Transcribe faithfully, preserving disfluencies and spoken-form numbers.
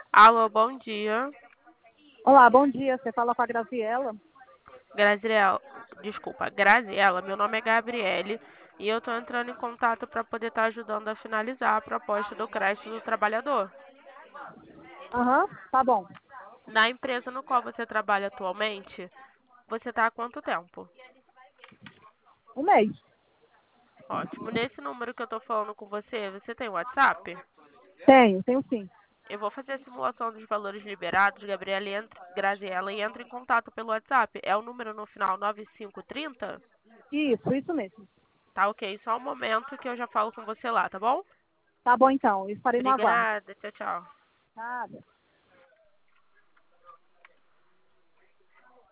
Alô, bom dia. Olá, bom dia. Você fala com a Graziela? Graziela, desculpa, Graziela, meu nome é Gabriele e eu estou entrando em contato para poder estar ajudando a finalizar a proposta do crédito do trabalhador. Aham, tá bom. Na empresa no qual você trabalha atualmente, você está há quanto tempo? Um mês. Ótimo. Nesse número que eu estou falando com você, você tem WhatsApp? Tenho, tenho sim. Eu vou fazer a simulação dos valores liberados, Gabriela, e entra, Graziela, e entra em contato pelo WhatsApp. É o número no final nove cinco três zero? Isso, isso mesmo. Tá ok, só um momento que eu já falo com você lá, tá bom? Tá bom então, eu estarei no aguardo. Obrigada, tchau, tchau. Nada.